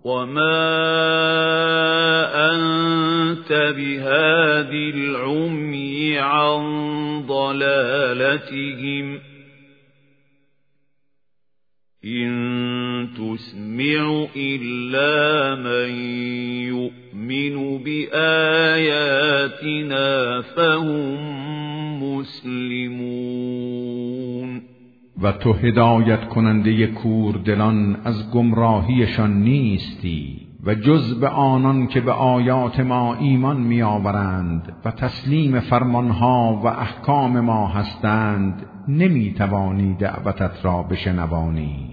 وما أنت بهاد العمي عن ضلالتهم إن تسمع إلا من يؤمن بآياتنا فهم مسلمون. و تو هدایت کننده کوردلان از گمراهیشان نیستی و جز به آنان که به آیات ما ایمان می آورند و تسلیم فرمانها و احکام ما هستند نمی توانی دعوتت را بشنوانی.